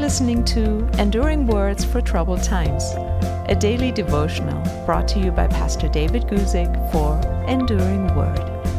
listening to Enduring Words for Troubled Times, a daily devotional brought to you by Pastor David Guzik for Enduring Word.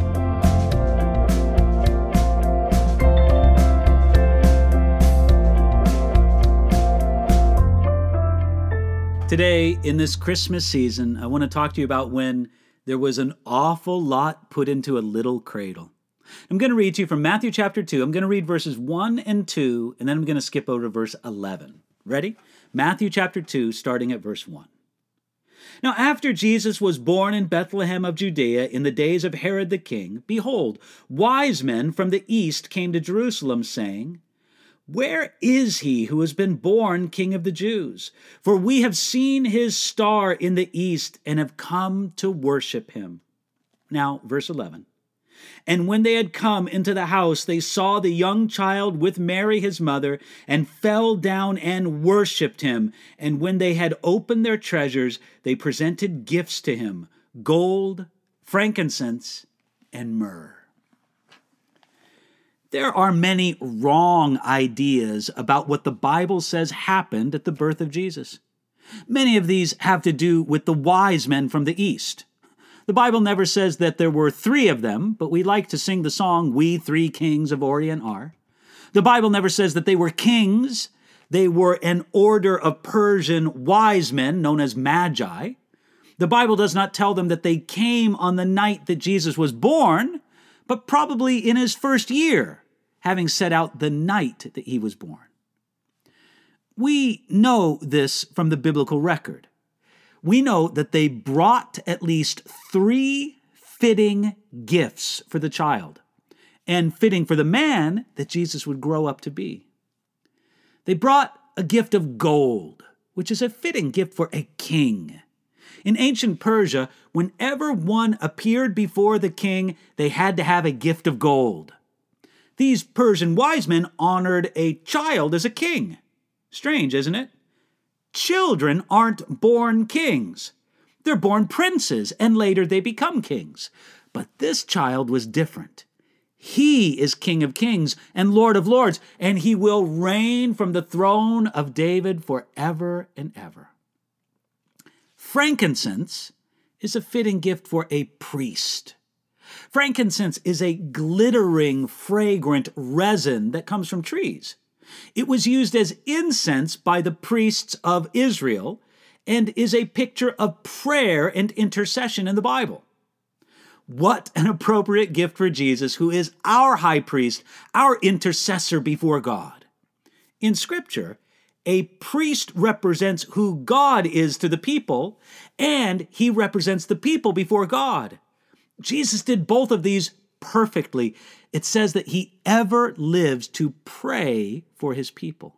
Today, in this Christmas season, I want to talk to you about when there was an awful lot put into a little cradle. I'm going to read to you from Matthew chapter 2. I'm going to read verses 1 and 2, and then I'm going to skip over to verse 11. Ready? Matthew chapter 2, starting at verse 1. Now after Jesus was born in Bethlehem of Judea in the days of Herod the king, behold, wise men from the east came to Jerusalem, saying, Where is he who has been born King of the Jews? For we have seen his star in the east and have come to worship him. Now, verse 11. And when they had come into the house, they saw the young child with Mary his mother, and fell down and worshipped him. And when they had opened their treasures, they presented gifts to him, gold, frankincense, and myrrh. There are many wrong ideas about what the Bible says happened at the birth of Jesus. Many of these have to do with the wise men from the east. The Bible never says that there were 3 of them, but we like to sing the song, We 3 Kings of Orient Are. The Bible never says that they were kings. They were an order of Persian wise men known as magi. The Bible does not tell them that they came on the night that Jesus was born, but probably in his first year, having set out the night that he was born. We know this from the biblical record. We know that they brought at least 3 fitting gifts for the child, and fitting for the man that Jesus would grow up to be. They brought a gift of gold, which is a fitting gift for a king. In ancient Persia, whenever one appeared before the king, they had to have a gift of gold. These Persian wise men honored a child as a king. Strange, isn't it? Children aren't born kings. They're born princes, and later they become kings. But this child was different. He is King of Kings and Lord of Lords, and he will reign from the throne of David forever and ever. Frankincense is a fitting gift for a priest. Frankincense is a glittering, fragrant resin that comes from trees. It was used as incense by the priests of Israel and is a picture of prayer and intercession in the Bible. What an appropriate gift for Jesus, who is our high priest, our intercessor before God. In Scripture, a priest represents who God is to the people, and he represents the people before God. Jesus did both of these perfectly. It says that he ever lives to pray for his people.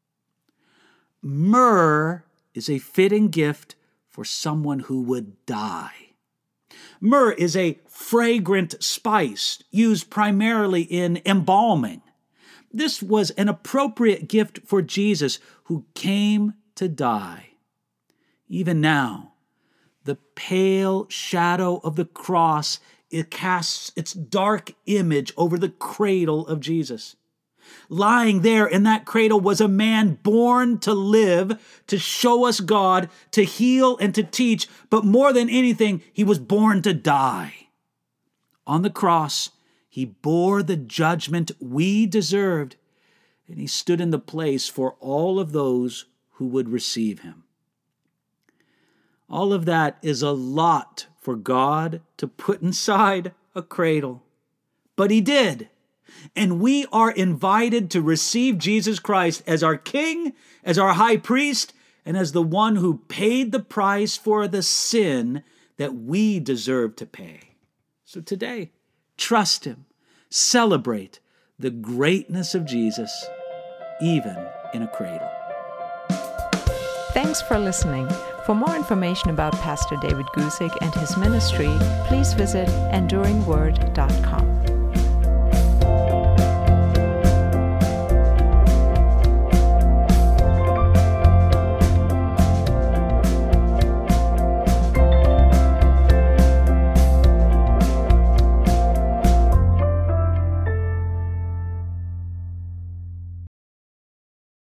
Myrrh is a fitting gift for someone who would die. Myrrh is a fragrant spice used primarily in embalming. This was an appropriate gift for Jesus, who came to die. Even now, the pale shadow of the cross, it casts its dark image over the cradle of Jesus. Lying there in that cradle was a man born to live, to show us God, to heal and to teach, but more than anything, he was born to die. On the cross, he bore the judgment we deserved, and he stood in the place for all of those who would receive him. All of that is a lot for God to put inside a cradle. But he did. And we are invited to receive Jesus Christ as our King, as our high priest, and as the one who paid the price for the sin that we deserve to pay. So today, trust him. Celebrate the greatness of Jesus, even in a cradle. Thanks for listening. For more information about Pastor David Guzik and his ministry, please visit enduringword.com.